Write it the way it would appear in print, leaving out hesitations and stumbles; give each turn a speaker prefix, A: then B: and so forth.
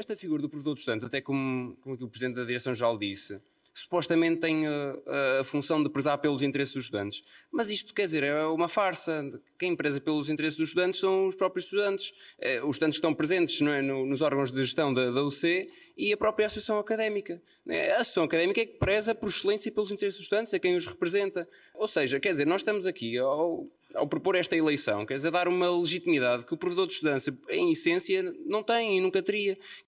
A: esta figura do provedor do estudante, até como aqui o Presidente da Direção-Geral disse, supostamente tem a função de prezar pelos interesses dos estudantes. Mas isto, quer dizer, é uma farsa. Quem preza pelos interesses dos estudantes são os próprios estudantes. Os estudantes que estão presentes, não é, nos órgãos de gestão da UC e a própria Associação Académica. A Associação Académica é que preza por excelência pelos interesses dos estudantes, é quem os representa. Ou seja, quer dizer, nós estamos aqui ao propor esta eleição, quer dizer, dar uma legitimidade que o provedor de estudantes, em essência, não tem e nunca teria.